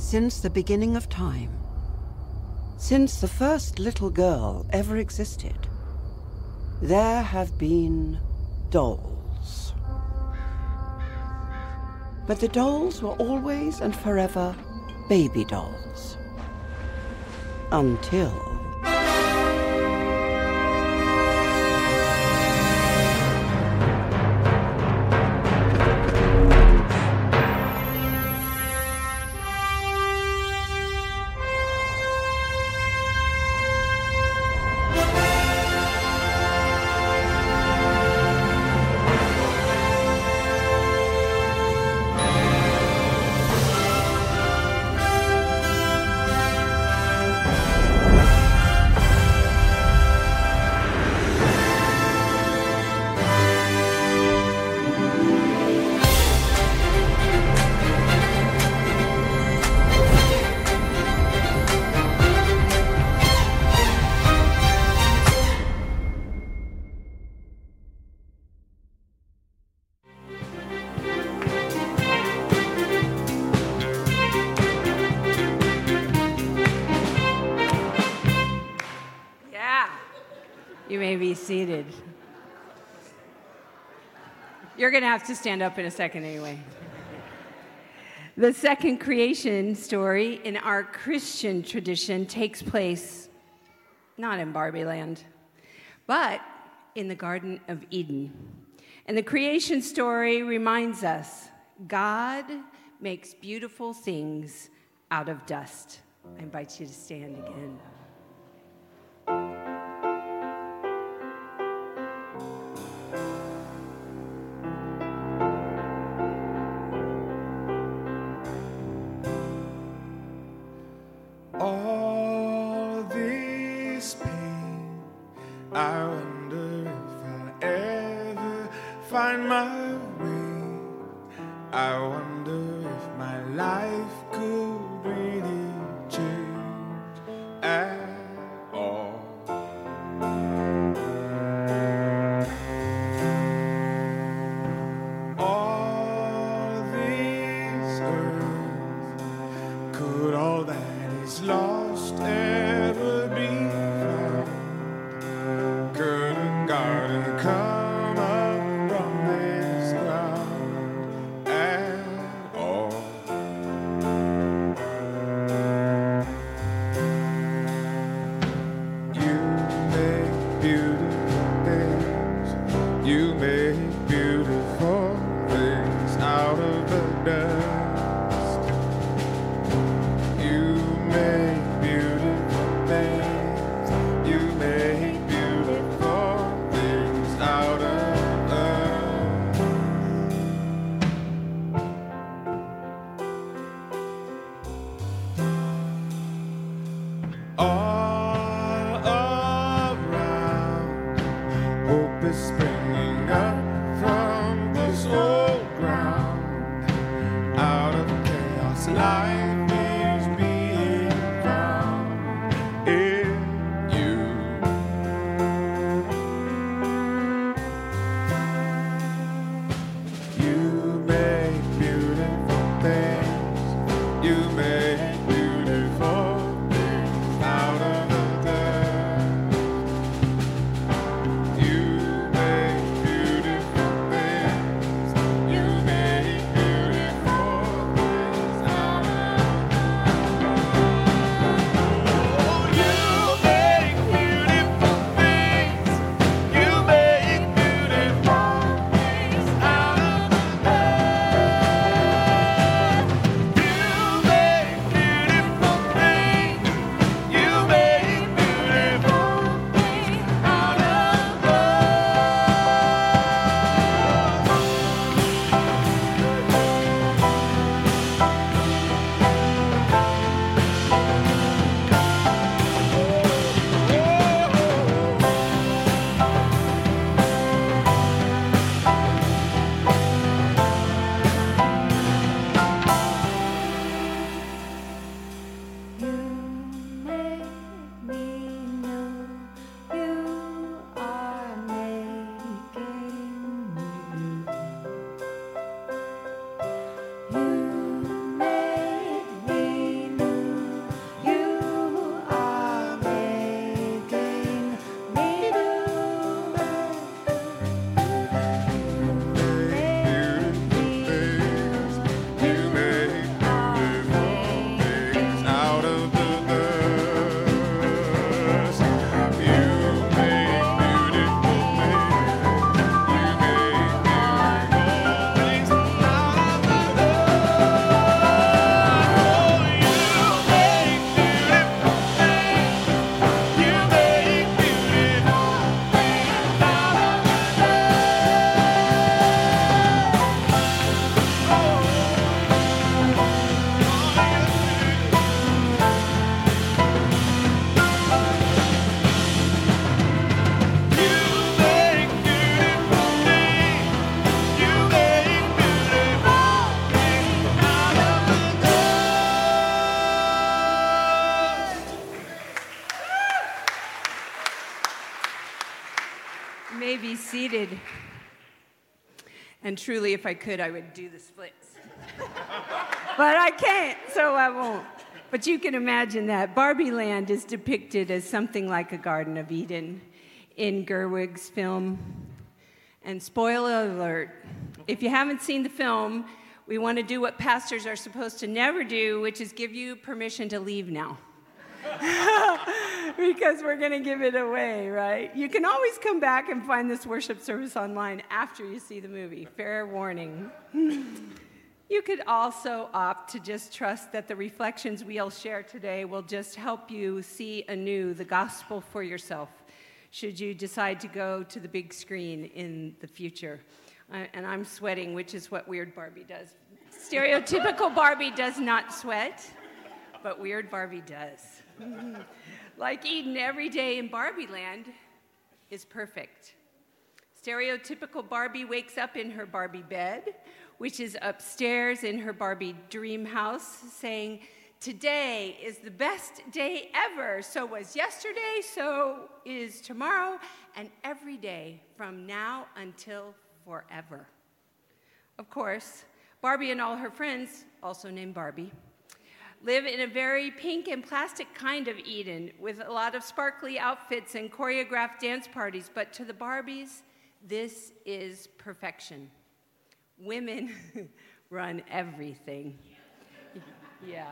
Since the beginning of time, since the first little girl ever existed, there have been dolls. But the dolls were always and forever baby dolls. Until... You may be seated. You're going to have to stand up in a second anyway. The second creation story in our Christian tradition takes place not in Barbie Land, but in the Garden of Eden. And the creation story reminds us God makes beautiful things out of dust. I invite you to stand again. All this pain, I wonder if I'll ever find my way. I wonder if my life could really change at all. All this earth, could all that lost ever be found? Could a garden come up from this ground at all? You make beautiful things. You make beautiful things out of the dust. You make beautiful may be seated. And truly, if I could, I would do the splits. But I can't, so I won't. But you can imagine that. Barbie Land is depicted as something like a Garden of Eden in Gerwig's film. And spoiler alert, if you haven't seen the film, we want to do what pastors are supposed to never do, which is give you permission to leave now. Because we're going to give it away, right? You can always come back and find this worship service online after you see the movie. Fair warning. You could also opt to just trust that the reflections we'll share today will just help you see anew the gospel for yourself, should you decide to go to the big screen in the future. And I'm sweating, which is what Weird Barbie does. Stereotypical Barbie does not sweat, but Weird Barbie does. Like Eden, every day in Barbie Land is perfect. Stereotypical Barbie wakes up in her Barbie bed, which is upstairs in her Barbie dream house, saying, "Today is the best day ever. So was yesterday, so is tomorrow, and every day from now until forever." Of course, Barbie and all her friends, also named Barbie, live in a very pink and plastic kind of Eden with a lot of sparkly outfits and choreographed dance parties. But to the Barbies, this is perfection. Women run everything. Yeah.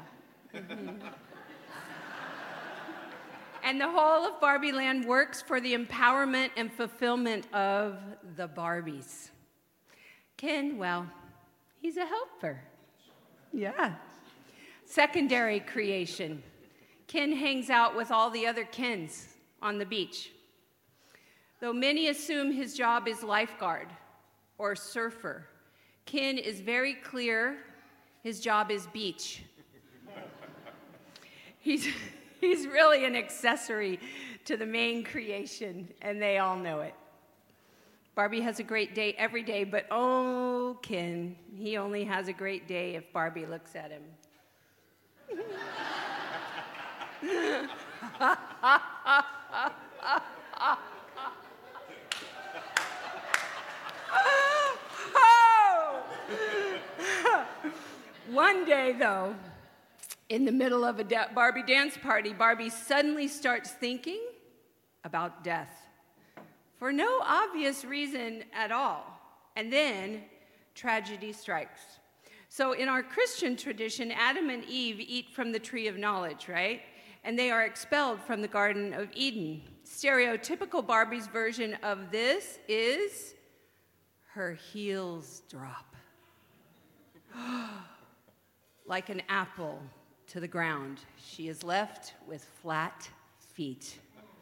And the whole of Barbie Land works for the empowerment and fulfillment of the Barbies. Ken, well, he's a helper. Yeah. Secondary creation. Ken hangs out with all the other Kens on the beach. Though many assume his job is lifeguard or surfer, Ken is very clear his job is beach. He's really an accessory to the main creation, and they all know it. Barbie has a great day every day, but oh, Ken, he only has a great day if Barbie looks at him. One day, though, in the middle of a Barbie dance party, Barbie suddenly starts thinking about death for no obvious reason at all. And then tragedy strikes. So in our Christian tradition, Adam and Eve eat from the tree of knowledge, right? And they are expelled from the Garden of Eden. Stereotypical Barbie's version of this is her heels drop. Like an apple to the ground, she is left with flat feet.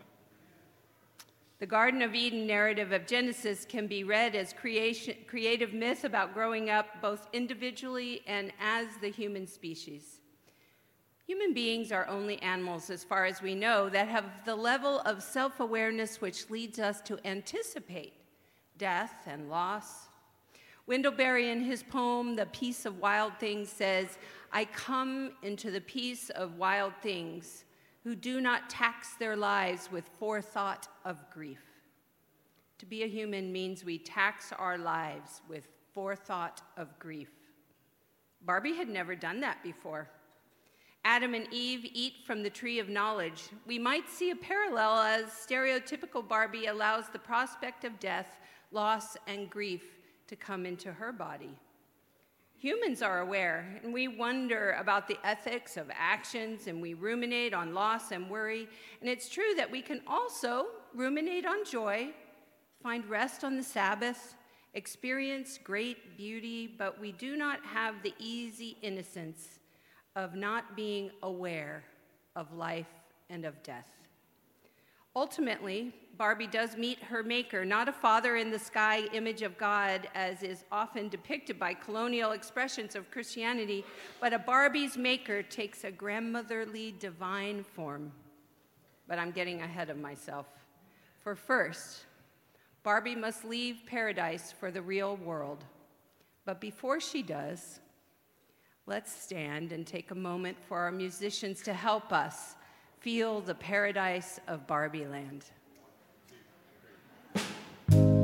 The Garden of Eden narrative of Genesis can be read as creative myth about growing up both individually and as the human species. Human beings are only animals, as far as we know, that have the level of self-awareness which leads us to anticipate death and loss. Wendell Berry, in his poem, The Peace of Wild Things, says, "I come into the peace of wild things who do not tax their lives with forethought of grief." To be a human means we tax our lives with forethought of grief. Barbie had never done that before. Adam and Eve eat from the tree of knowledge. We might see a parallel as stereotypical Barbie allows the prospect of death, loss, and grief to come into her body. Humans are aware, and we wonder about the ethics of actions, and we ruminate on loss and worry. And it's true that we can also ruminate on joy, find rest on the Sabbath, experience great beauty, but we do not have the easy innocence of not being aware of life and of death. Ultimately, Barbie does meet her maker, not a father in the sky image of God, as is often depicted by colonial expressions of Christianity, but a Barbie's maker takes a grandmotherly divine form. But I'm getting ahead of myself. For first, Barbie must leave paradise for the real world. But before she does, let's stand and take a moment for our musicians to help us feel the paradise of Barbie Land.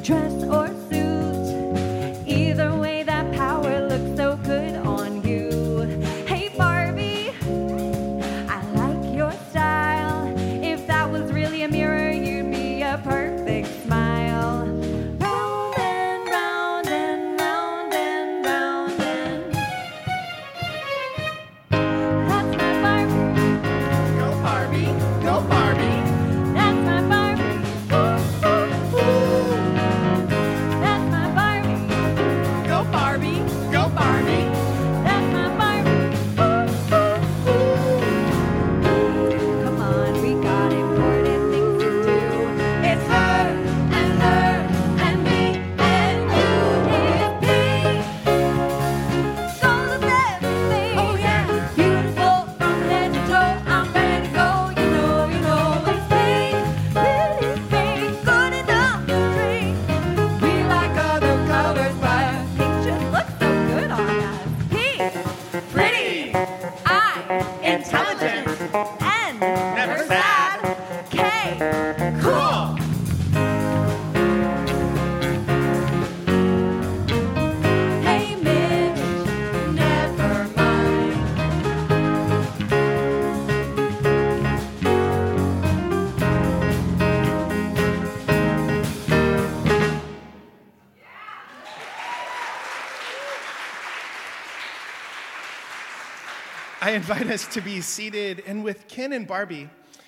dress or suit. Either way, that power looks so good on you. Hey Barbie, I like your style. If that was really a mirror, you'd be a perfect smile. Round and round and round and round and that's my Barbie. Go Barbie, go Barbie. That's my Barbie. Ooh, ooh, ooh. That's my Barbie. Go Barbie, go Barbie. That's my Barbie. Ooh, ooh, ooh. Come on, we got important things to do. It's her and me and you. It's me. Goal of everything. Oh yeah, beautiful from head to toe. I'm ready to go. You know, it's pink, pretty pink, good enough to drink. We like other colors, but pink just looks so good on us. Pink, pretty, I, intelligent, N, Never sad. K, cool. Hey Mitch, never mind. I invite us to be seated, and with Ken and Barbie,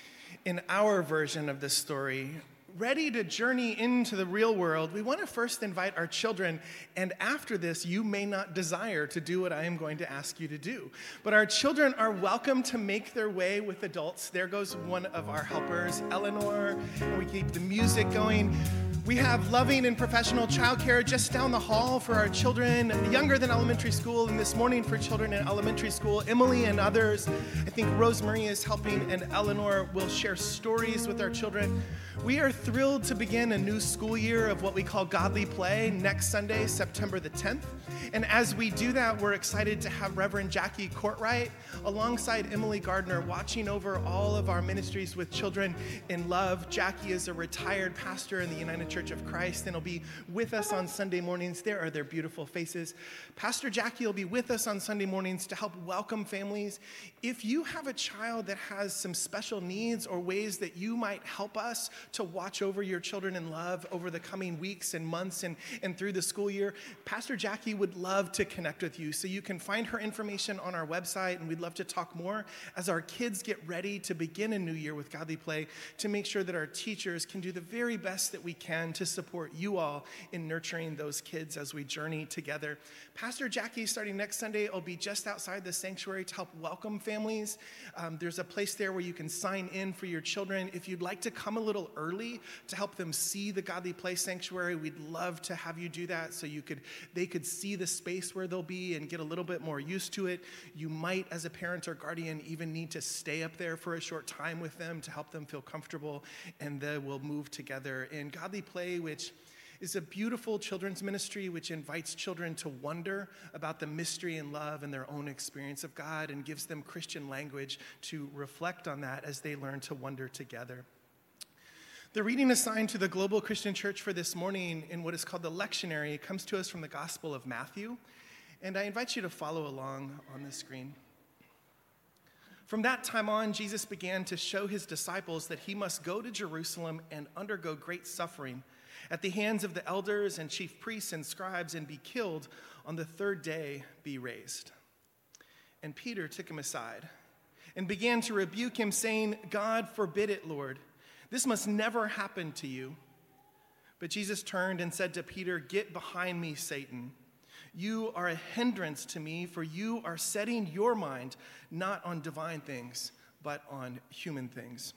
in our version of this story, ready to journey into the real world, we want to first invite our children, and after this, you may not desire to do what I am going to ask you to do. But our children are welcome to make their way with adults. There goes one of our helpers, Eleanor, and we keep the music going. We have loving and professional childcare just down the hall for our children younger than elementary school, and this morning for children in elementary school, Emily and others. I think Rosemary is helping, and Eleanor will share stories with our children. We are thrilled to begin a new school year of what we call Godly Play next Sunday, September the 10th. And as we do that, we're excited to have Reverend Jackie Courtwright alongside Emily Gardner watching over all of our ministries with children in love. Jackie is a retired pastor in the United Church of Christ and will be with us on Sunday mornings. There are their beautiful faces. Pastor Jackie will be with us on Sunday mornings to help welcome families. If you have a child that has some special needs or ways that you might help us to watch over your children in love over the coming weeks and months and through the school year, Pastor Jackie would love to connect with you. So you can find her information on our website, and we'd love to talk more as our kids get ready to begin a new year with Godly Play, to make sure that our teachers can do the very best that we can to support you all in nurturing those kids as we journey together. Pastor Jackie, starting next Sunday, will be just outside the sanctuary to help welcome families. There's a place there where you can sign in for your children. If you'd like to come a little early to help them see the Godly Play Sanctuary, we'd love to have you do that so they could see the space where they'll be and get a little bit more used to it. You might, as a parent or guardian, even need to stay up there for a short time with them to help them feel comfortable, and then we'll move together in Godly Play, which is a beautiful children's ministry which invites children to wonder about the mystery and love and their own experience of God and gives them Christian language to reflect on that as they learn to wonder together. The reading assigned to the Global Christian Church for this morning in what is called the lectionary comes to us from the Gospel of Matthew, and I invite you to follow along on the screen. From that time on, Jesus began to show his disciples that he must go to Jerusalem and undergo great suffering at the hands of the elders and chief priests and scribes, and be killed, on the third day be raised. And Peter took him aside and began to rebuke him, saying, God forbid it, Lord. This must never happen to you. But Jesus turned and said to Peter, Get behind me, Satan. You are a hindrance to me, for you are setting your mind not on divine things, but on human things.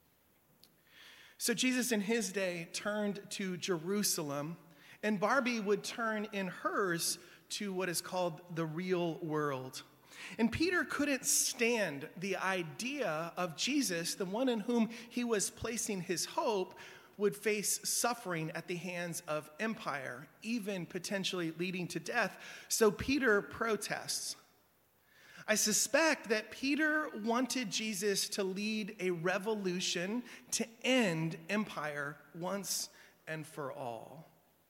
So Jesus in his day turned to Jerusalem, and Barbie would turn in hers to what is called the real world. And Peter couldn't stand the idea of Jesus, the one in whom he was placing his hope, would face suffering at the hands of empire, even potentially leading to death. So Peter protests. I suspect that Peter wanted Jesus to lead a revolution to end empire once and for all.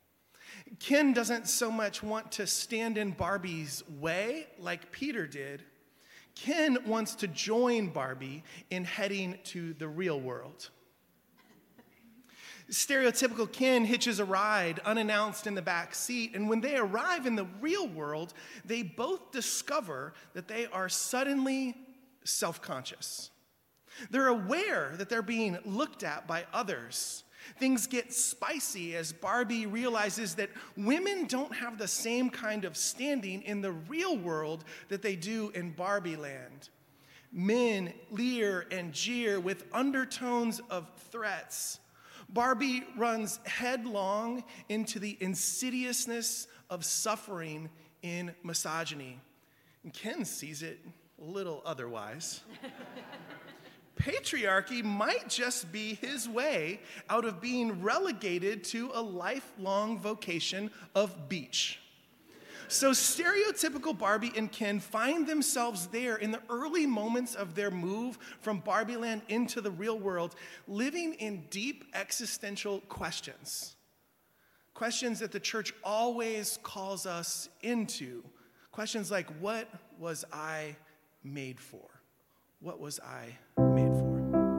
Ken doesn't so much want to stand in Barbie's way like Peter did. Ken wants to join Barbie in heading to the real world. Stereotypical Ken hitches a ride unannounced in the back seat, and when they arrive in the real world, they both discover that they are suddenly self-conscious. They're aware that they're being looked at by others. Things get spicy as Barbie realizes that women don't have the same kind of standing in the real world that they do in Barbie land. Men leer and jeer with undertones of threats. Barbie runs headlong into the insidiousness of suffering in misogyny. And Ken sees it a little otherwise. Patriarchy might just be his way out of being relegated to a lifelong vocation of beach. So stereotypical Barbie and Ken find themselves there in the early moments of their move from Barbie land into the real world, living in deep existential questions. Questions that the church always calls us into. Questions like, what was I made for? What was I made for?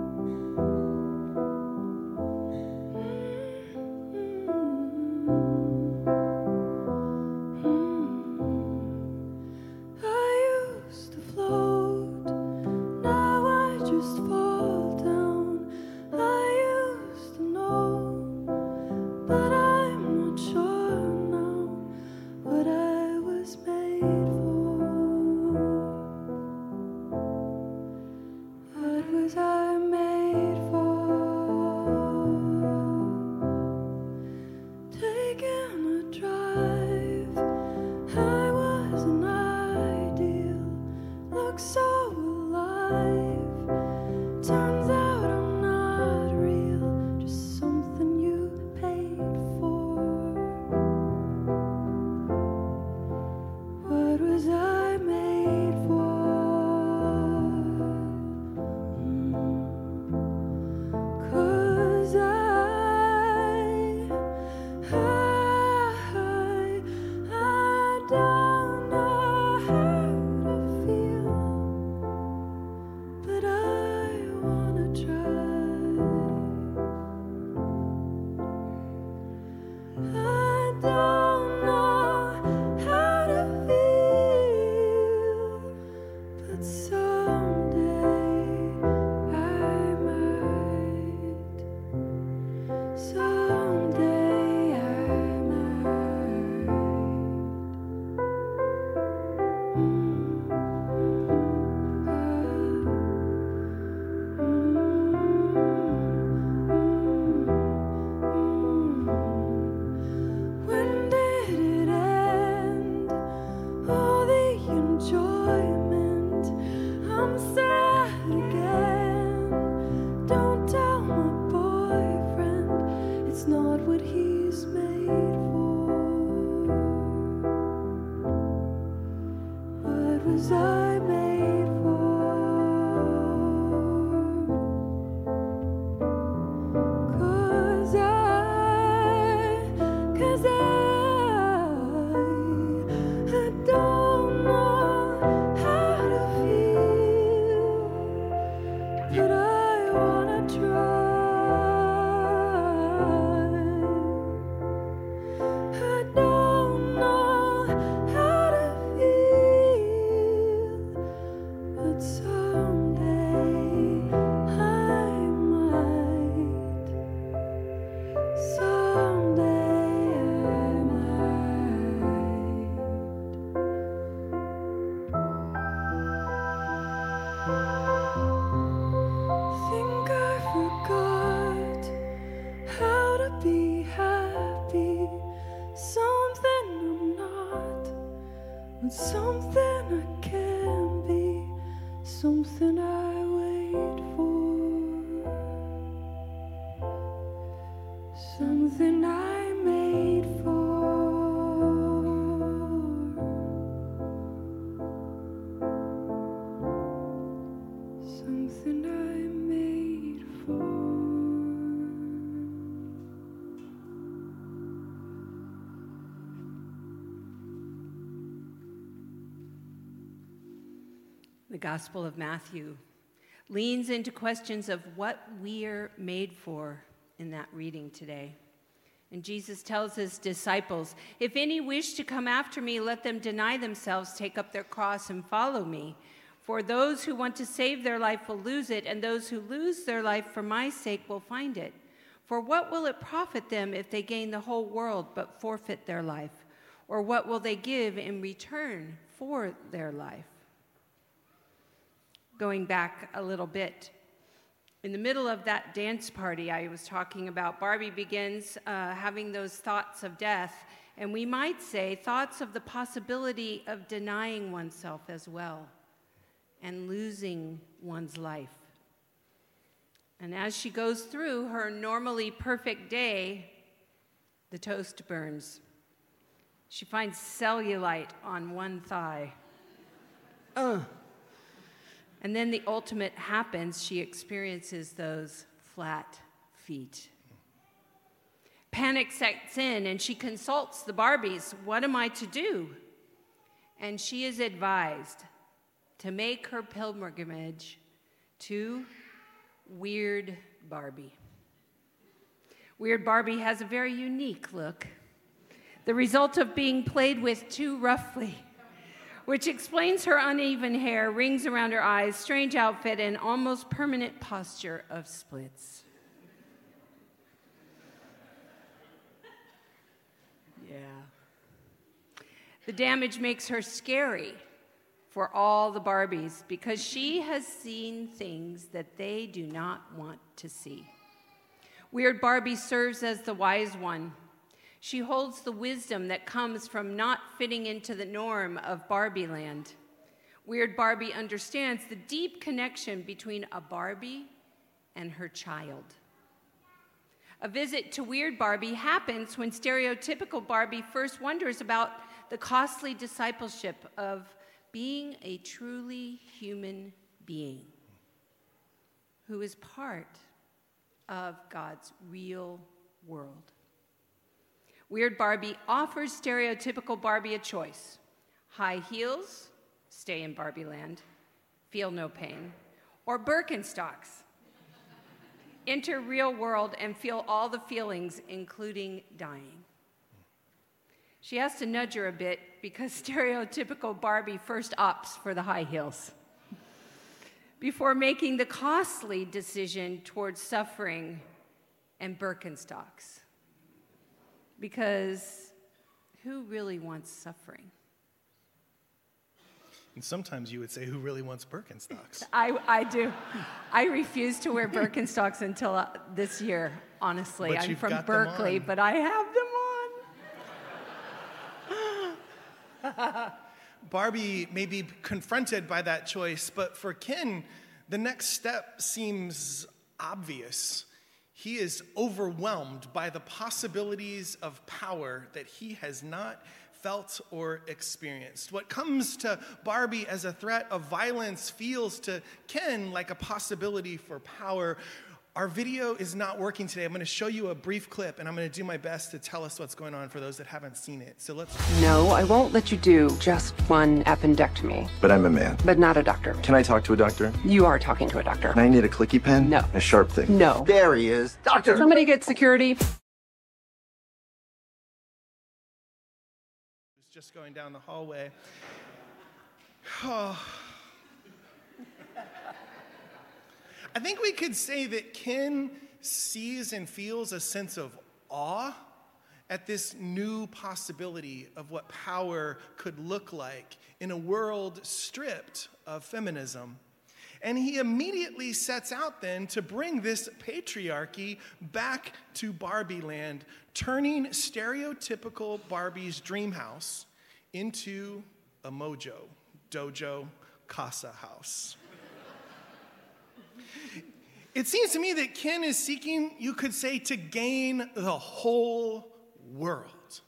I used to float, now I just fall down. I used to know, but I'm not sure now what I was made for. What was I made for? Taking a drive, I was an ideal, look so alive. Turns out I'm not real, just something you paid for. What was I made for? 'Cause I don't know how to feel, but I wanna try. I don't know how to feel, but someday I might. Someday I might. When did it end? All the enjoyment. I'm sad again. Don't tell my boyfriend it's not what he's made for. What was I made for? 'Cause I don't know how to feel, but I wanna try. I don't know how to feel, but someday I might. Someday I might. Think I forgot how to be happy. Something I'm not, but something I can be. Something I wait for. Something I made for. Something I made for. the Gospel of Matthew, leans into questions of what we're made for in that reading today. And Jesus tells his disciples, "If any wish to come after me, let them deny themselves, take up their cross, and follow me. For those who want to save their life will lose it, and those who lose their life for my sake will find it. For what will it profit them if they gain the whole world but forfeit their life? Or what will they give in return for their life?" Going back a little bit, in the middle of that dance party I was talking about, Barbie begins having those thoughts of death, and we might say thoughts of the possibility of denying oneself as well and losing one's life. And as she goes through her normally perfect day, the toast burns. She finds cellulite on one thigh. And then the ultimate happens. She experiences those flat feet. Panic sets in, and she consults the Barbies. What am I to do? And she is advised to make her pilgrimage to Weird Barbie. Weird Barbie has a very unique look, the result of being played with too roughly, which explains her uneven hair, rings around her eyes, strange outfit, and almost permanent posture of splits. Yeah. The damage makes her scary for all the Barbies because she has seen things that they do not want to see. Weird Barbie serves as the wise one. She holds the wisdom that comes from not fitting into the norm of Barbie land. Weird Barbie understands the deep connection between a Barbie and her child. A visit to Weird Barbie happens when stereotypical Barbie first wonders about the costly discipleship of being a truly human being who is part of God's real world. Weird Barbie offers stereotypical Barbie a choice: high heels, stay in Barbie land, feel no pain, or Birkenstocks, enter real world and feel all the feelings, including dying. She has to nudge her a bit because stereotypical Barbie first opts for the high heels before making the costly decision towards suffering and Birkenstocks. Because who really wants suffering? And sometimes you would say, who really wants Birkenstocks? I do. I refuse to wear Birkenstocks until this year, honestly. But I'm you've from got them Berkeley, on. but I have them on. Barbie may be confronted by that choice, but for Ken, the next step seems obvious. He is overwhelmed by the possibilities of power that he has not felt or experienced. What comes to Barbie as a threat of violence feels to Ken like a possibility for power. Our video is not working today. I'm going to show you a brief clip, and I'm going to do my best to tell us what's going on for those that haven't seen it. So let's... No, I won't let you do just one appendectomy, But I'm a man. but not a doctor. Can I talk to a doctor? You are talking to a doctor. And I need a clicky pen? No. A sharp thing? No. There he is. Doctor! Somebody get security. Just going down the hallway. Oh. I think we could say that Ken sees and feels a sense of awe at this new possibility of what power could look like in a world stripped of feminism. And he immediately sets out then to bring this patriarchy back to Barbie land, turning stereotypical Barbie's dream house into a mojo, dojo, casa house. It seems to me that Ken is seeking, you could say, to gain the whole world.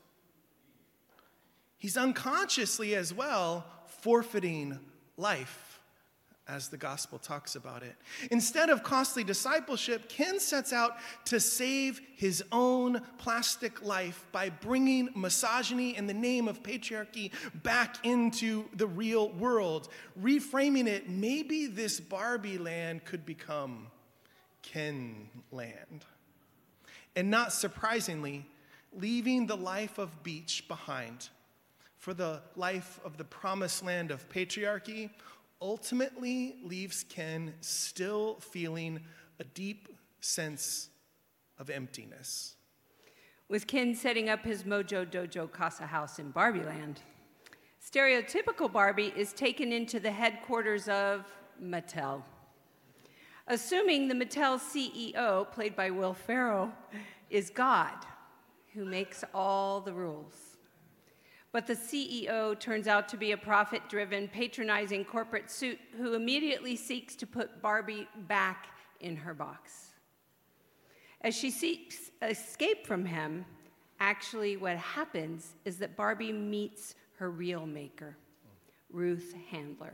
He's unconsciously as well forfeiting life as the gospel talks about it. Instead of costly discipleship, Ken sets out to save his own plastic life by bringing misogyny in the name of patriarchy back into the real world. Reframing it, maybe this Barbie land could become Ken land. And not surprisingly, leaving the life of beach behind for the life of the promised land of patriarchy ultimately leaves Ken still feeling a deep sense of emptiness. With Ken setting up his Mojo Dojo Casa house in Barbie Land, stereotypical Barbie is taken into the headquarters of Mattel. Assuming the Mattel CEO, played by Will Ferrell, is God, who makes all the rules. But the CEO turns out to be a profit-driven, patronizing corporate suit who immediately seeks to put Barbie back in her box. As she seeks escape from him, actually what happens is that Barbie meets her real maker, Ruth Handler.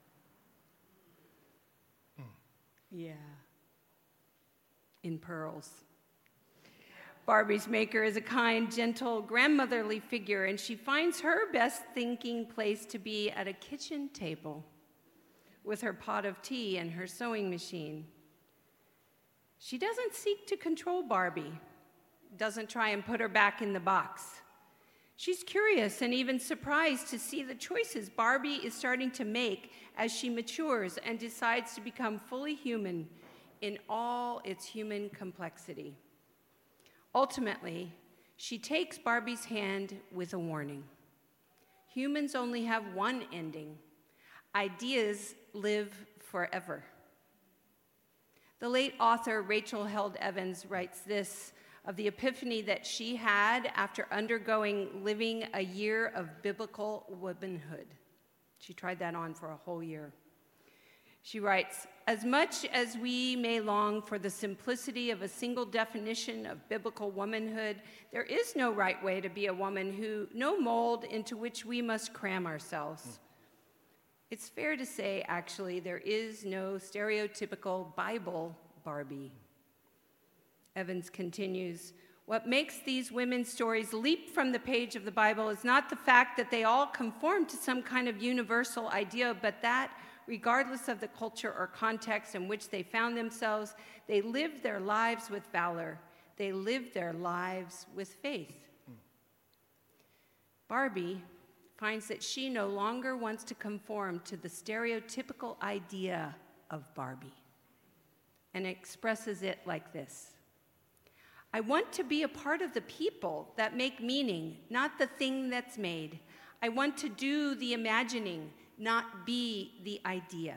Yeah. In pearls. Barbie's maker is a kind, gentle, grandmotherly figure, and she finds her best thinking place to be at a kitchen table with her pot of tea and her sewing machine. She doesn't seek to control Barbie, doesn't try and put her back in the box. She's curious and even surprised to see the choices Barbie is starting to make as she matures and decides to become fully human in all its human complexity. Ultimately, she takes Barbie's hand with a warning. Humans only have one ending. Ideas live forever. The late author Rachel Held Evans writes this of the epiphany that she had after living a year of biblical womanhood. She tried that on for a whole year. She writes, as much as we may long for the simplicity of a single definition of biblical womanhood, there is no right way to be a woman, no mold into which we must cram ourselves. It's fair to say, actually, there is no stereotypical Bible Barbie. Evans continues, what makes these women's stories leap from the page of the Bible is not the fact that they all conform to some kind of universal idea, but that, regardless of the culture or context in which they found themselves, they lived their lives with valor. They lived their lives with faith. Barbie finds that she no longer wants to conform to the stereotypical idea of Barbie and expresses it like this. I want to be a part of the people that make meaning, not the thing that's made. I want to do the imagining, not be the idea.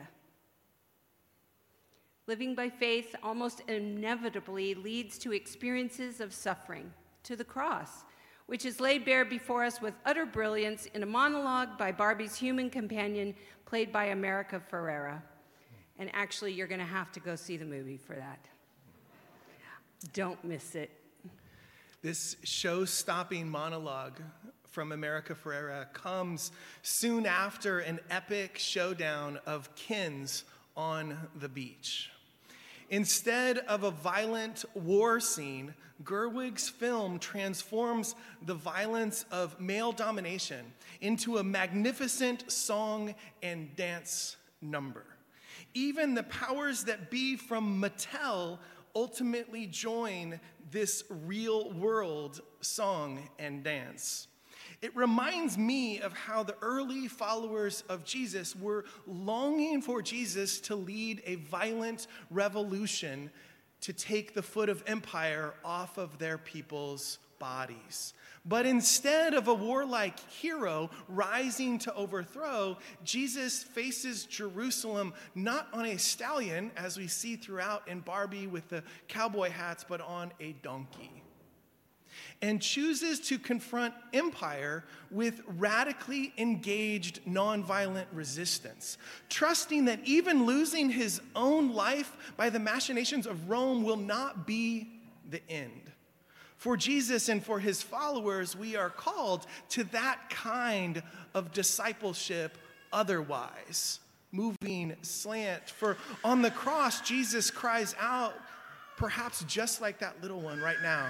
Living by faith almost inevitably leads to experiences of suffering, to the cross, which is laid bare before us with utter brilliance in a monologue by Barbie's human companion, played by America Ferrera. And actually, you're going to have to go see the movie for that. Don't miss it. This show-stopping monologue from America Ferrera comes soon after an epic showdown of Kens on the beach. Instead of a violent war scene, Gerwig's film transforms the violence of male domination into a magnificent song and dance number. Even the powers that be from Mattel ultimately join this real-world song and dance. It reminds me of how the early followers of Jesus were longing for Jesus to lead a violent revolution to take the foot of empire off of their people's bodies. But instead of a warlike hero rising to overthrow, Jesus faces Jerusalem not on a stallion, as we see throughout in Barbie with the cowboy hats, but on a donkey. And chooses to confront empire with radically engaged nonviolent resistance, trusting that even losing his own life by the machinations of Rome will not be the end. For Jesus and for his followers, we are called to that kind of discipleship otherwise, moving slant. For on the cross, Jesus cries out, perhaps just like that little one right now.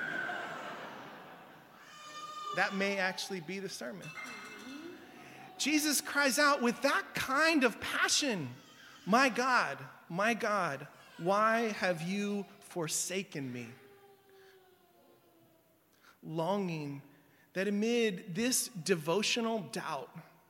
That may actually be the sermon. Jesus cries out with that kind of passion, my God, why have you forsaken me? Longing that amid this devotional doubt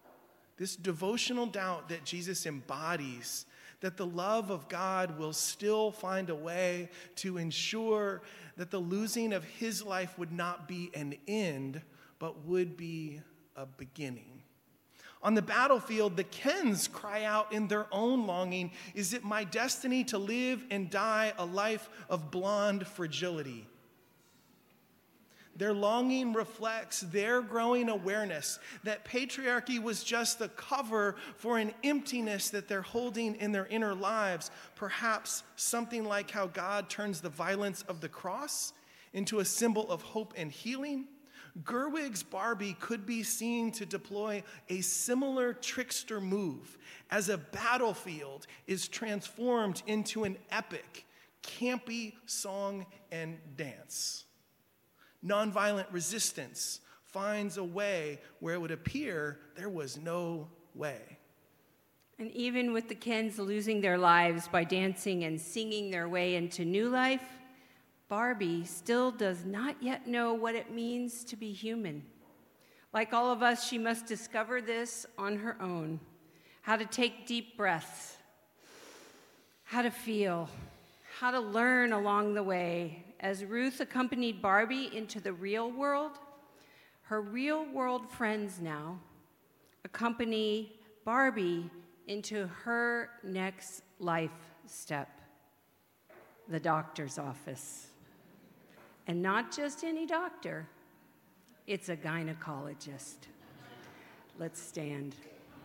that Jesus embodies, that the love of God will still find a way to ensure that the losing of his life would not be an end, but would be a beginning. On the battlefield, the Kens cry out in their own longing, is it my destiny to live and die a life of blonde fragility? Their longing reflects their growing awareness that patriarchy was just the cover for an emptiness that they're holding in their inner lives, perhaps something like how God turns the violence of the cross into a symbol of hope and healing. Gerwig's Barbie could be seen to deploy a similar trickster move as a battlefield is transformed into an epic, campy song and dance. Nonviolent resistance finds a way where it would appear there was no way. And even with the Kens losing their lives by dancing and singing their way into new life, Barbie still does not yet know what it means to be human. Like all of us, she must discover this on her own. How to take deep breaths, how to feel, how to learn along the way. As Ruth accompanied Barbie into the real world, her real world friends now accompany Barbie into her next life step, the doctor's office. And not just any doctor, it's a gynecologist. Let's stand.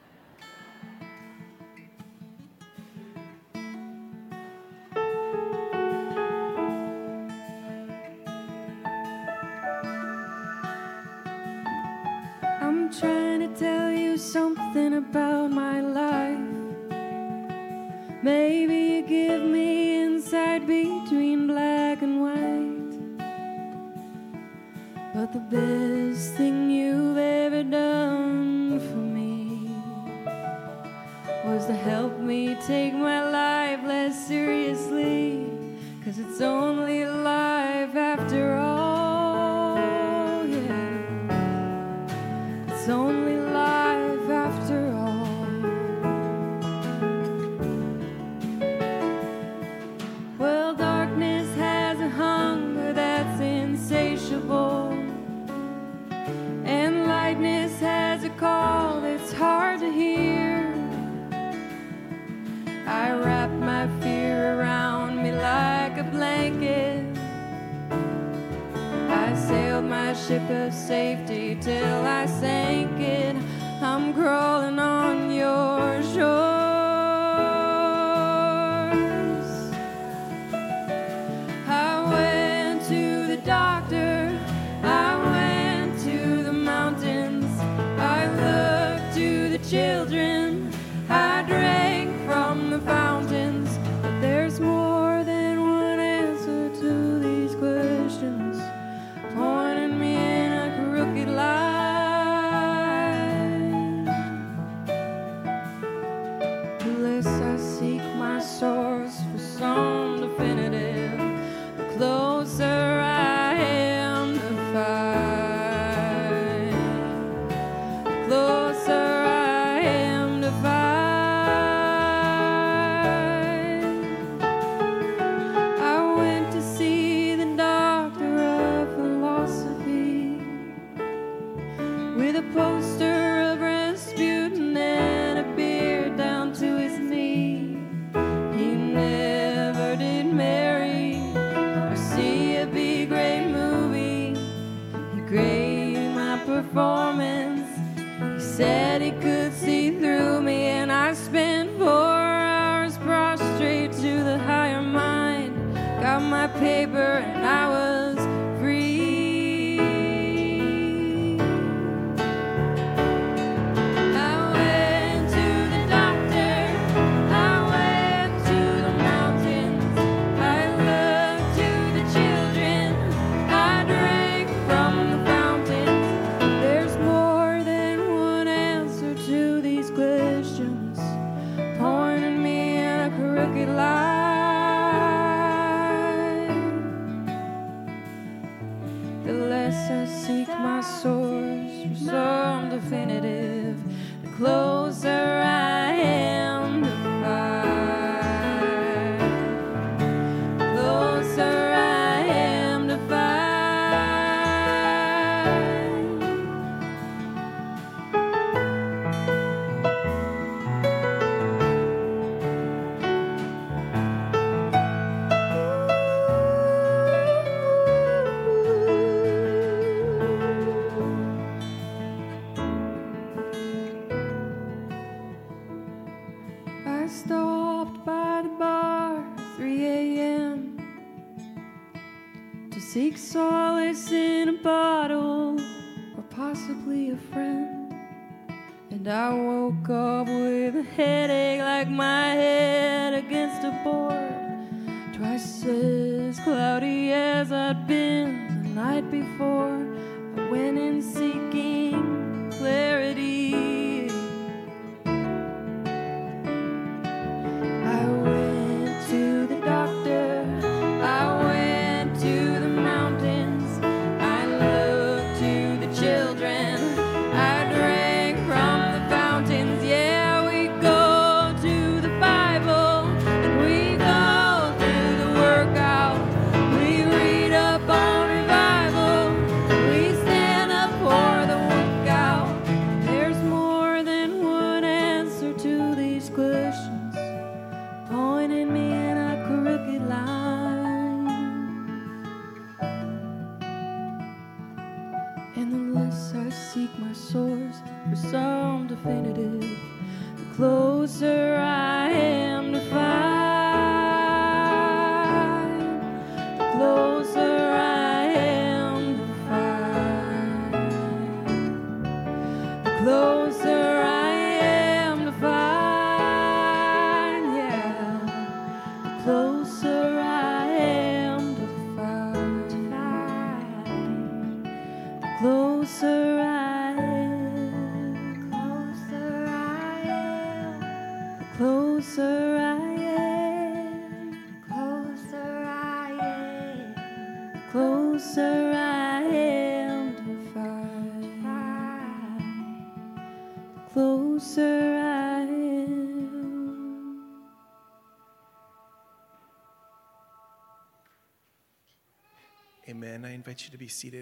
I'm trying to tell you something about my life. Maybe you give me insight between black and white. But the best thing you've ever done for me was to help me take my life less seriously. 'Cause it's only life after all, yeah. It's only life after all. Well, darkness has a hunger that's insatiable, and lightness has a call that's hard to hear. I wrap my fear around me like a blanket. I sailed my ship of safety till I sank it. I'm crawling on your shores. I went to the doctor. I went to the mountains. I looked to the children. I drank from the fountains. But there's more than one answer to these questions, pointing me in a crooked line. The less I seek my source for some definitive, the closer I am to find. The closer I am to find. I went to see the doctor of philosophy with a poster of Rasputin and a beard down to his knee. He never did marry or see a B-grade movie. He graded my performance. He said he could see through me, and I spent 4 hours prostrate to the higher mind. Got my paper and I was free. I went to the doctor. source for some definitive, the closer I am to find. The closer I am to find. I stopped by the bar at 3 a.m. to seek solace in a bottle or possibly a friend. And I woke up with a headache like my head against a board, twice as cloudy as I'd been the night before. I went in seeking clarity. I went to the doctor, I went to the mountains, I looked to the children, I drank from the fountains. Yeah, we go to the Bible, and we go to the workout, we read up on revival, we stand up for the workout. There's more than one answer to these questions, pointing me in a crooked line. And the less I seek my source for some definitive, the closer I am to find. The closer I am to find. The closer I am to find. Yeah. The closer I am to find. The closer I am. The closer I am. The closer I am to find. The closer I am. Amen. I invite you to be seated.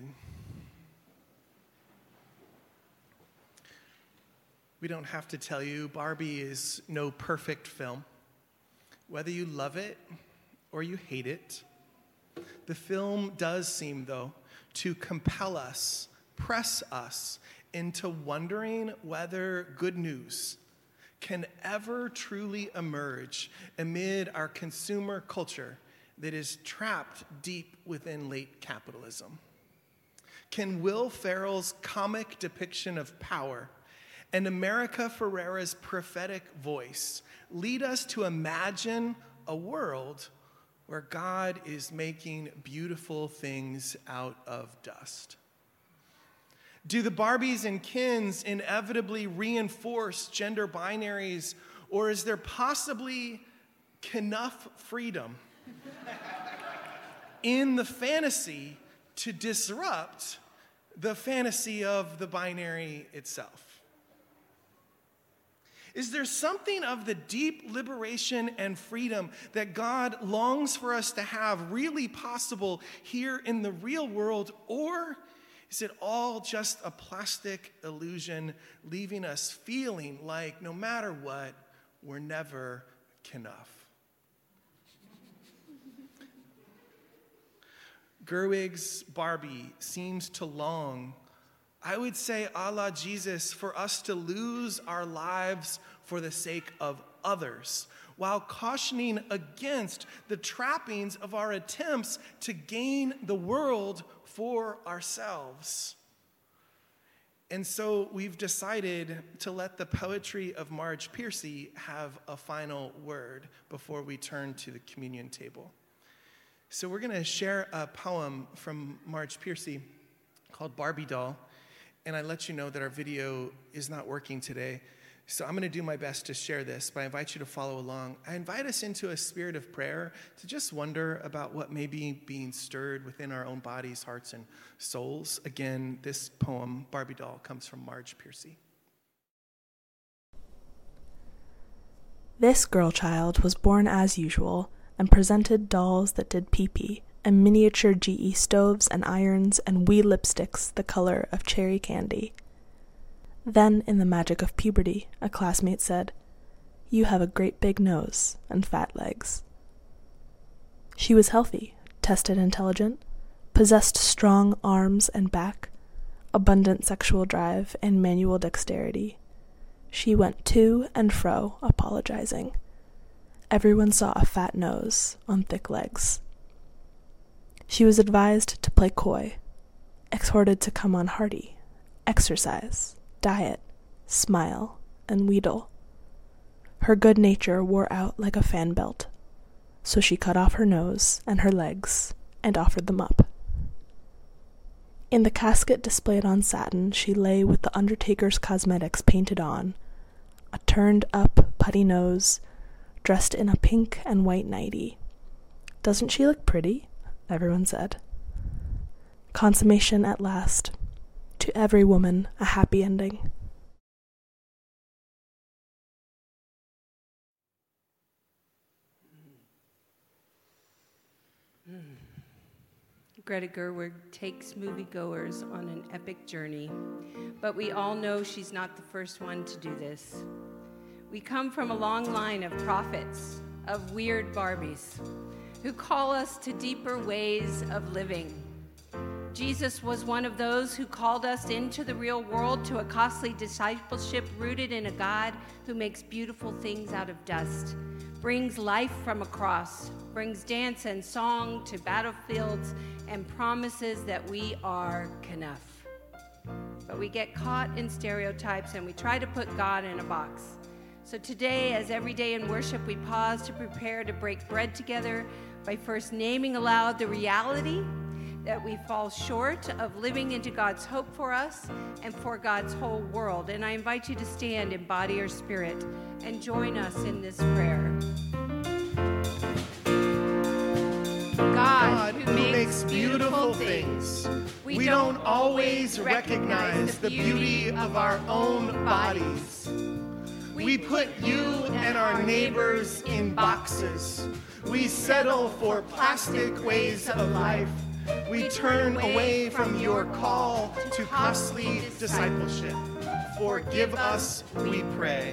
We don't have to tell you, Barbie is no perfect film. Whether you love it or you hate it, the film does seem, though, to compel us, press us into wondering whether good news can ever truly emerge amid our consumer culture that is trapped deep within late capitalism. Can Will Ferrell's comic depiction of power and America Ferrera's prophetic voice lead us to imagine a world where God is making beautiful things out of dust? Do the Barbies and Kens inevitably reinforce gender binaries, or is there possibly enough freedom in the fantasy to disrupt the fantasy of the binary itself? Is there something of the deep liberation and freedom that God longs for us to have really possible here in the real world, or is it all just a plastic illusion, leaving us feeling like no matter what, we're never enough? Gerwig's Barbie seems to long, I would say a la Jesus, for us to lose our lives for the sake of others, while cautioning against the trappings of our attempts to gain the world for ourselves. And so we've decided to let the poetry of Marge Piercy have a final word before we turn to the communion table. So we're going to share a poem from Marge Piercy called Barbie Doll. And I let you know that our video is not working today. So I'm going to do my best to share this, but I invite you to follow along. I invite us into a spirit of prayer to just wonder about what may be being stirred within our own bodies, hearts, and souls. Again, this poem, Barbie Doll, comes from Marge Piercy. This girl child was born as usual and presented dolls that did pee-pee and miniature GE stoves and irons and wee lipsticks the color of cherry candy. Then, in the magic of puberty, a classmate said, "You have a great big nose and fat legs." She was healthy, tested intelligent, possessed strong arms and back, abundant sexual drive, and manual dexterity. She went to and fro, apologizing. Everyone saw a fat nose on thick legs. She was advised to play coy, exhorted to come on hearty, exercise, diet, smile, and wheedle. Her good nature wore out like a fan belt, so she cut off her nose and her legs and offered them up. In the casket displayed on satin, she lay with the Undertaker's cosmetics painted on, a turned-up putty nose, dressed in a pink and white nightie. "Doesn't she look pretty?" everyone said. Consummation at last. To every woman, a happy ending. Greta Gerwig takes moviegoers on an epic journey, but we all know she's not the first one to do this. We come from a long line of prophets, of weird Barbies, who call us to deeper ways of living. Jesus was one of those who called us into the real world to a costly discipleship rooted in a God who makes beautiful things out of dust, brings life from a cross, brings dance and song to battlefields, and promises that we are Knuff. But we get caught in stereotypes and we try to put God in a box. So today, as every day in worship, we pause to prepare to break bread together by first naming aloud the reality that we fall short of living into God's hope for us and for God's whole world. And I invite you to stand in body or spirit and join us in this prayer. God, who makes beautiful things, we don't always recognize the beauty of our own bodies. We put you and our neighbors in boxes. We settle for plastic ways of life. We turn away from your call to costly discipleship. Forgive us, we pray.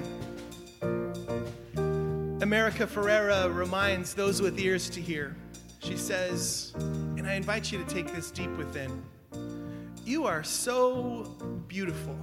America Ferrera reminds those with ears to hear. She says, and I invite you to take this deep within, you are so beautiful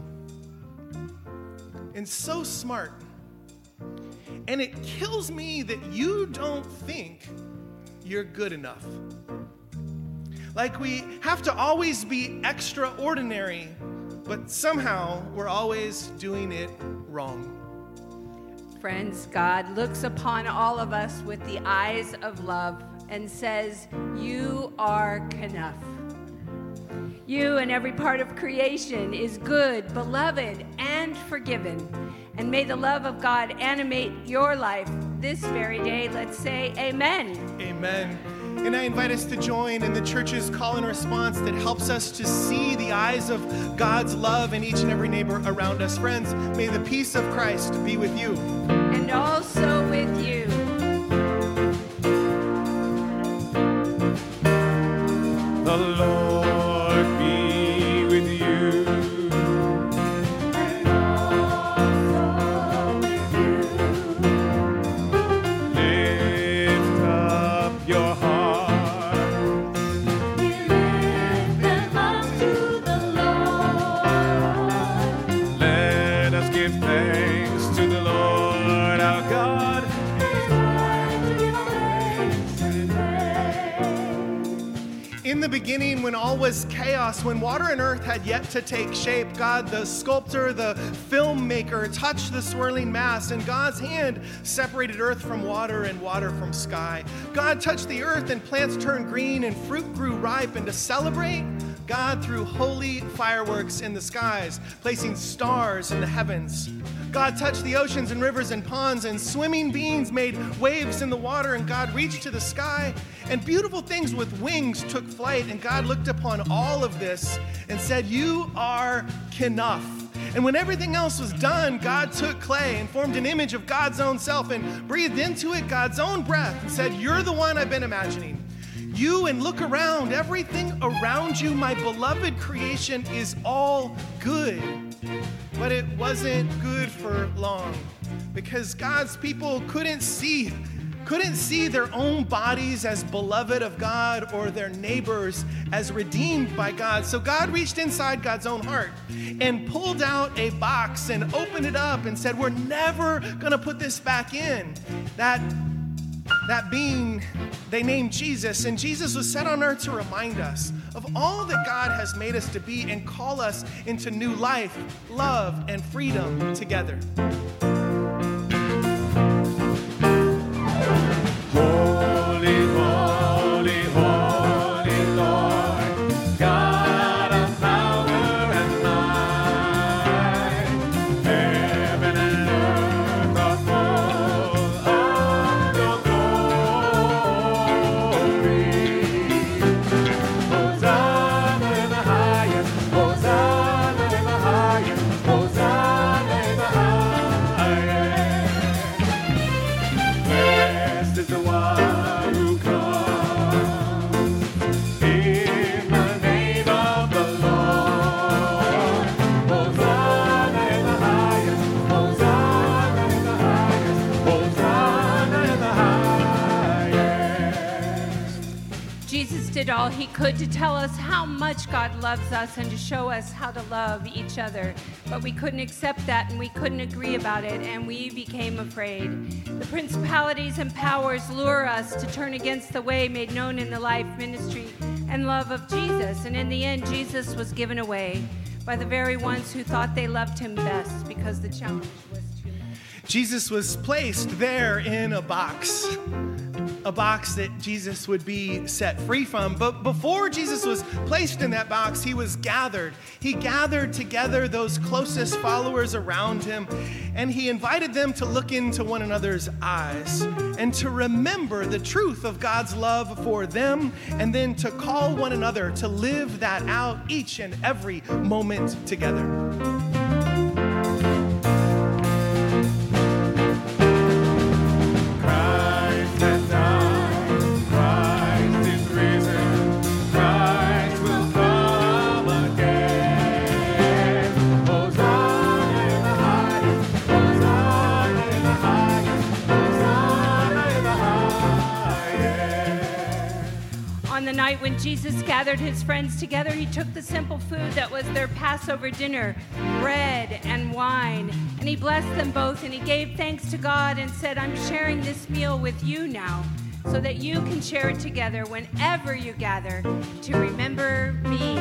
and so smart. And it kills me that you don't think you're good enough. Like we have to always be extraordinary, but somehow we're always doing it wrong. Friends, God looks upon all of us with the eyes of love and says, you are Knuff. You and every part of creation is good, beloved, and forgiven. And may the love of God animate your life this very day. Let's say amen. Amen. And I invite us to join in the church's call and response that helps us to see the eyes of God's love in each and every neighbor around us. Friends, may the peace of Christ be with you. And also with you. The Lord be with you. And also with you. Lift up your heart. We lift them up to the Lord. Let us give thanks to the Lord our God. In the beginning, when all was chaos, when water and earth had yet to take shape, God, the sculptor, the filmmaker, touched the swirling mass, and God's hand separated earth from water and water from sky. God touched the earth, and plants turned green, and fruit grew ripe, and to celebrate, God threw holy fireworks in the skies, placing stars in the heavens. God touched the oceans and rivers and ponds, and swimming beings made waves in the water, and God reached to the sky, and beautiful things with wings took flight, and God looked upon all of this and said, "You are enough." And when everything else was done, God took clay and formed an image of God's own self and breathed into it God's own breath and said, "You're the one I've been imagining. You, and look around, everything around you, my beloved creation, is all good." But it wasn't good for long, because God's people couldn't see their own bodies as beloved of God or their neighbors as redeemed by God. So God reached inside God's own heart and pulled out a box and opened it up and said, "We're never gonna put this back in." That being they named Jesus, and Jesus was set on earth to remind us of all that God has made us to be and call us into new life, love, and freedom together. Holy, holy, holy Lord, God of power and might, heaven and earth are full of your glory. Hosanna in the highest, Hosanna in the highest, Hosanna in the highest. Blessed is the one who comes in the name of the Lord. Hosanna in the highest, Hosanna in the highest, Hosanna in the highest. Jesus did all he could to tell us how much God loves us and to show us how to love each other. But we couldn't accept that, and we couldn't agree about it, and we became afraid. The principalities and powers lure us to turn against the way made known in the life, ministry, and love of Jesus. And in the end, Jesus was given away by the very ones who thought they loved him best, because the challenge was too much. Jesus was placed there in a box that Jesus would be set free from. But before Jesus was placed in that box, he was gathered. He gathered together those closest followers around him, and he invited them to look into one another's eyes and to remember the truth of God's love for them, and then to call one another to live that out each and every moment together. Christ has died, Christ is risen, Christ will come again. Hosanna in the highest, Hosanna in the highest, Hosanna in the highest. On the night when Jesus gathered his friends together, he took the simple food that was their Passover dinner, bread and wine, and he blessed them both, and he gave thanks to God and said, "I'm sharing this meal with you now so that you can share it together whenever you gather to remember me."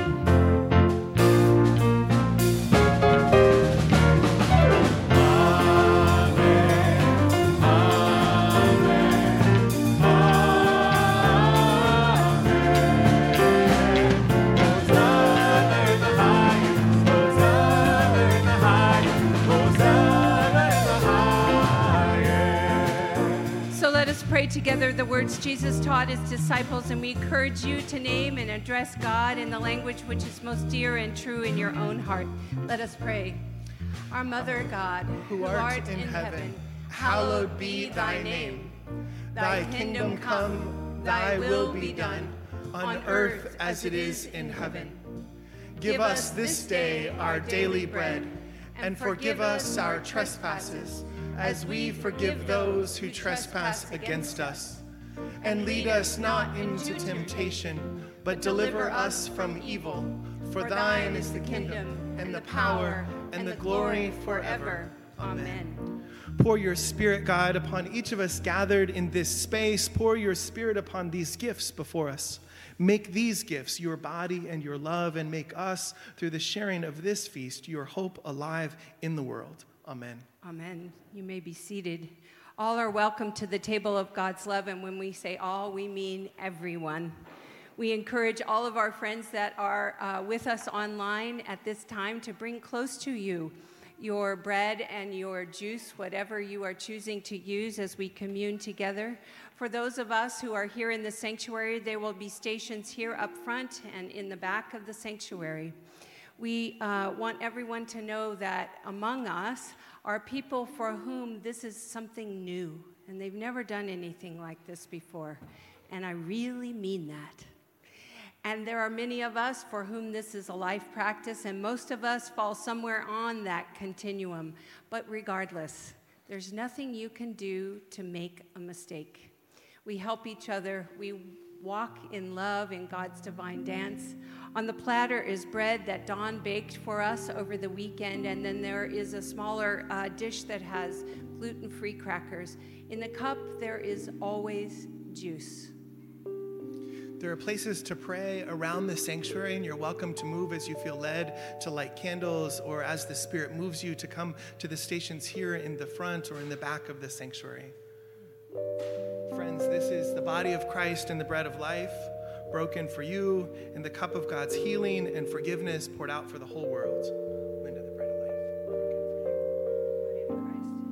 Pray together the words Jesus taught his disciples, and we encourage you to name and address God in the language which is most dear and true in your own heart. Let us pray. Our Mother God, Who art in heaven, hallowed be thy name. Thy kingdom come, thy will be done, on earth as it is in heaven. Give us this day our daily bread, and forgive us our trespasses, as we forgive those who trespass against us. And lead us not into temptation, but deliver us from evil. For thine is the kingdom, and the power, and the glory forever. Amen. Pour your Spirit, God, upon each of us gathered in this space. Pour your Spirit upon these gifts before us. Make these gifts your body and your love, and make us, through the sharing of this feast, your hope alive in the world. Amen. Amen. You may be seated. All are welcome to the table of God's love, and when we say all, we mean everyone. We encourage all of our friends that are with us online at this time to bring close to you your bread and your juice, whatever you are choosing to use as we commune together. For those of us who are here in the sanctuary, there will be stations here up front and in the back of the sanctuary. We want everyone to know that among us are people for whom this is something new, and they've never done anything like this before. And I really mean that. And there are many of us for whom this is a life practice, and most of us fall somewhere on that continuum. But regardless, there's nothing you can do to make a mistake. We help each other. We walk in love in God's divine dance. On the platter is bread that Dawn baked for us over the weekend, and then there is a smaller dish that has gluten-free crackers. In the cup, there is always juice. There are places to pray around the sanctuary, and you're welcome to move as you feel led, to light candles, or as the Spirit moves you to come to the stations here in the front or in the back of the sanctuary. Friends, this is the body of Christ and the bread of life, broken for you, and the cup of God's healing and forgiveness poured out for the whole world. Linda, the bread of life, broken for you.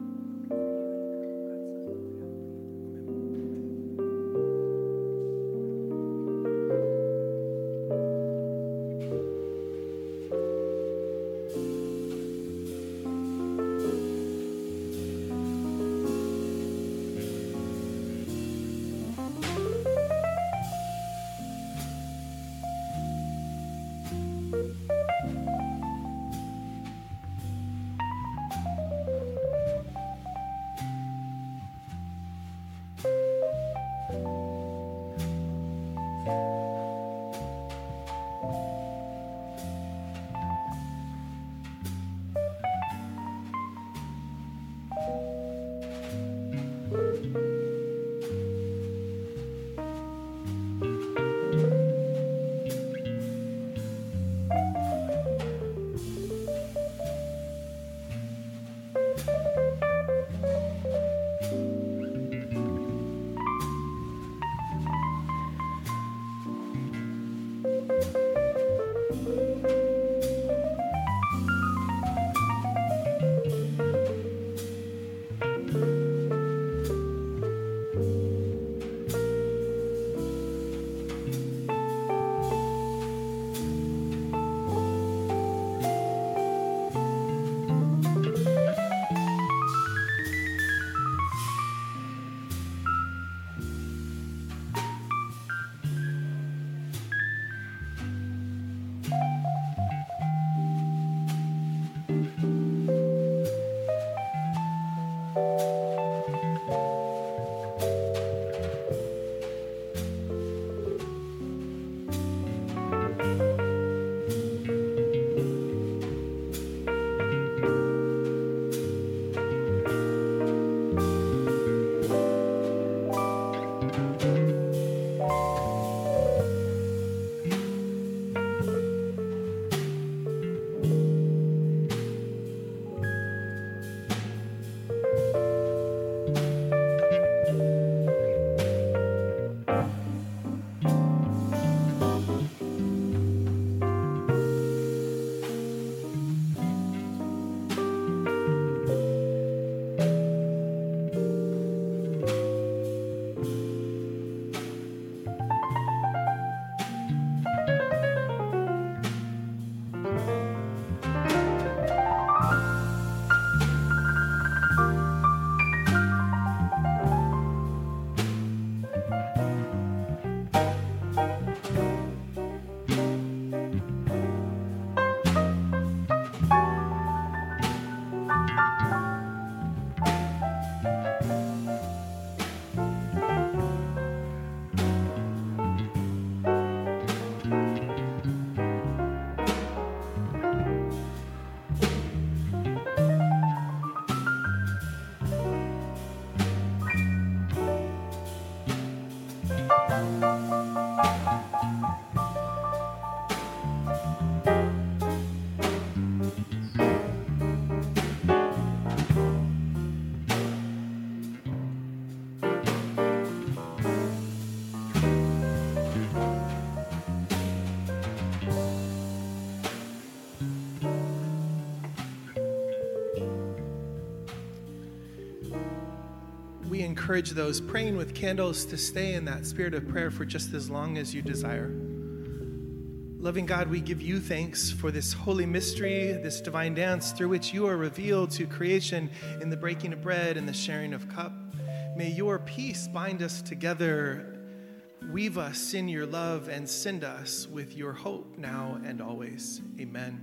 encourage those praying with candles to stay in that spirit of prayer for just as long as you desire. Loving God, we give you thanks for this holy mystery, this divine dance through which you are revealed to creation in the breaking of bread and the sharing of cup. May your peace bind us together, weave us in your love, and send us with your hope now and always. Amen.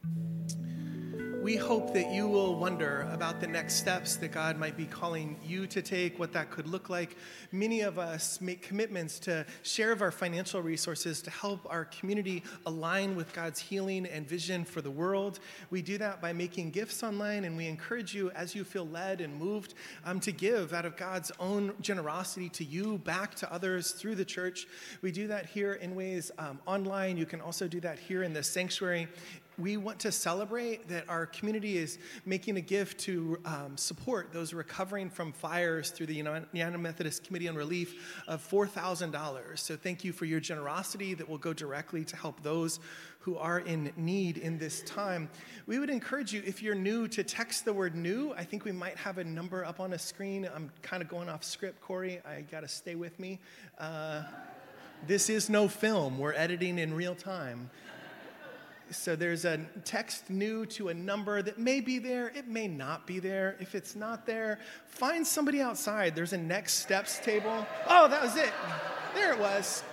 We hope that you will wonder about the next steps that God might be calling you to take, what that could look like. Many of us make commitments to share of our financial resources to help our community align with God's healing and vision for the world. We do that by making gifts online, and we encourage you, as you feel led and moved, to give out of God's own generosity to you, back to others through the church. We do that here in ways online. You can also do that here in the sanctuary. We want to celebrate that our community is making a gift to support those recovering from fires through the United Methodist Committee on Relief of $4,000. So thank you for your generosity that will go directly to help those who are in need in this time. We would encourage you, if you're new, to text the word new. I think we might have a number up on a screen. I'm kind of going off script, Corey. I got to stay with me. This is no film. We're editing in real time. So there's a text new to a number that may be there, it may not be there. If it's not there, find somebody outside. There's a next steps table. Oh, that was it. There it was.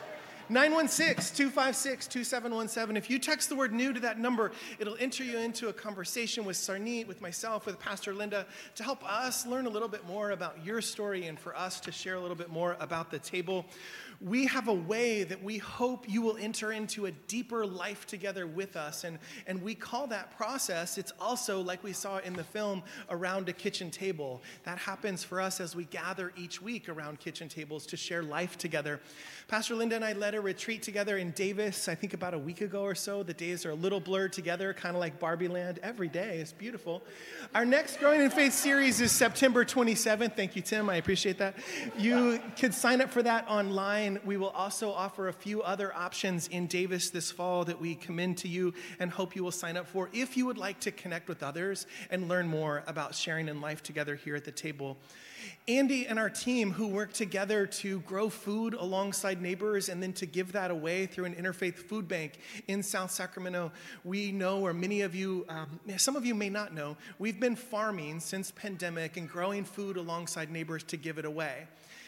916-256-2717. If you text the word new to that number, it'll enter you into a conversation with Sarneet, with myself, with Pastor Linda, to help us learn a little bit more about your story and for us to share a little bit more about the table. We have a way that we hope you will enter into a deeper life together with us, and we call that process, it's also, like we saw in the film, around a kitchen table. That happens for us as we gather each week around kitchen tables to share life together. Pastor Linda and I led a retreat together in Davis, I think about a week ago or so. The days are a little blurred together, kind of like Barbie Land. Every day is beautiful. Our next Growing in Faith series is September 27th. Thank you, Tim. I appreciate that. You could sign up for that online. We will also offer a few other options in Davis this fall that we commend to you and hope you will sign up for if you would like to connect with others and learn more about sharing in life together here at the table. Andy and our team, who work together to grow food alongside neighbors and then to give that away through an interfaith food bank in South Sacramento, we know, or many of you, some of you may not know, we've been farming since pandemic and growing food alongside neighbors to give it away.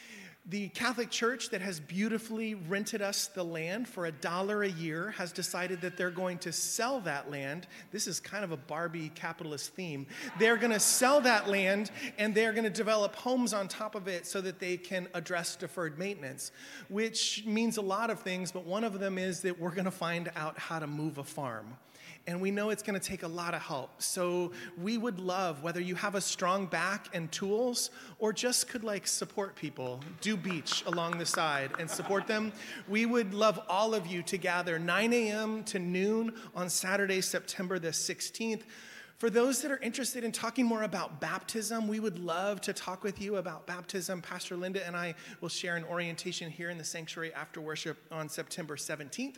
The Catholic Church that has beautifully rented us the land for $1 a year has decided that they're going to sell that land. This is kind of a Barbie capitalist theme. They're going to sell that land, and they're going to develop homes on top of it so that they can address deferred maintenance, which means a lot of things, but one of them is that we're going to find out how to move a farm. And we know it's going to take a lot of help. So we would love, whether you have a strong back and tools or just could support people, do beach along the side and support them. We would love all of you to gather 9 a.m. to noon on Saturday, September the 16th. For those that are interested in talking more about baptism, we would love to talk with you about baptism. Pastor Linda and I will share an orientation here in the sanctuary after worship on September 17th.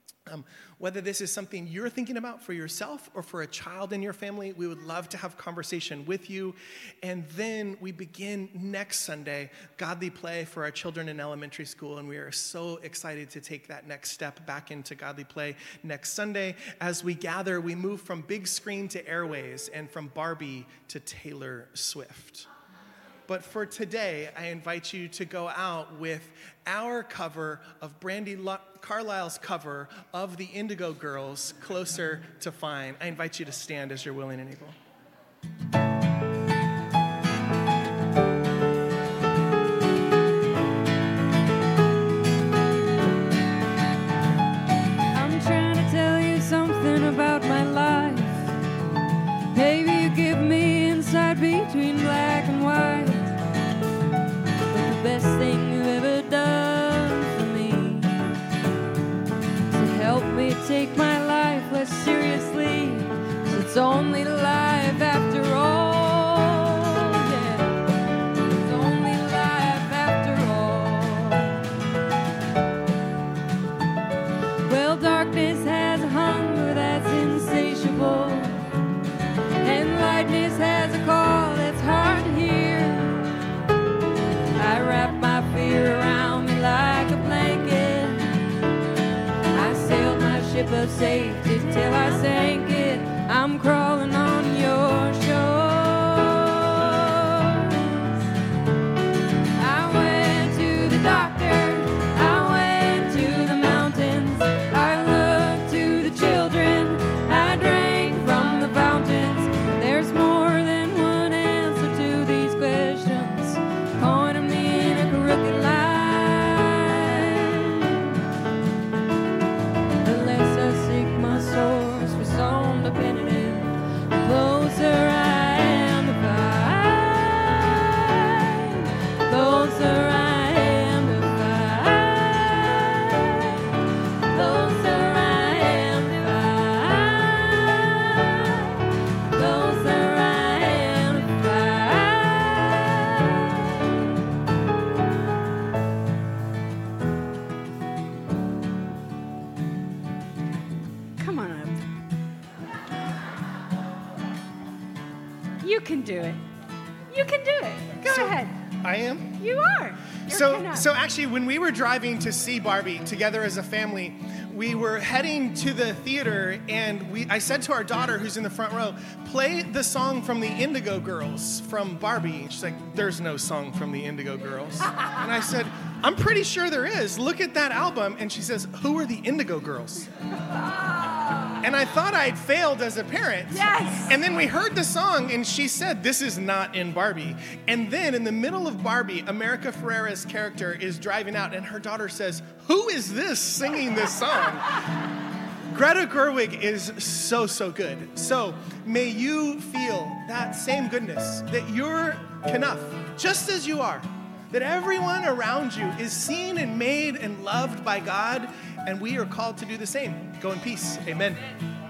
Whether this is something you're thinking about for yourself or for a child in your family, we would love to have conversation with you. And then we begin next Sunday, Godly Play for our children in elementary school. And we are so excited to take that next step back into Godly Play next Sunday. As we gather, we move from big screen to airways and from Barbie to Taylor Swift. But for today, I invite you to go out with our cover of Brandy Carlisle's cover of the Indigo Girls, Closer to Fine. I invite you to stand as you're willing and able. I'm trying to tell you something about my life. Maybe you give me insight between black and white. But the best thing you've ever done for me is to help me take my life less seriously. 'Cause it's only life after all. Yeah, it's only life after all. Well, darkness has a hunger that's insatiable, and lightness has a call that's hard to hear. You can do it. You can do it. Go ahead. I am? You are. You're So actually, when we were driving to see Barbie together as a family, we were heading to the theater, and I said to our daughter, who's in the front row, play the song from the Indigo Girls from Barbie. She's like, there's no song from the Indigo Girls. And I said, I'm pretty sure there is. Look at that album. And she says, who are the Indigo Girls? And I thought I'd failed as a parent. Yes. And then we heard the song, and she said, this is not in Barbie. And then in the middle of Barbie, America Ferrera's character is driving out, and her daughter says, who is this singing this song? Greta Gerwig is so, so good. So may you feel that same goodness, that you're enough, just as you are, that everyone around you is seen and made and loved by God, and we are called to do the same. Go in peace. Amen.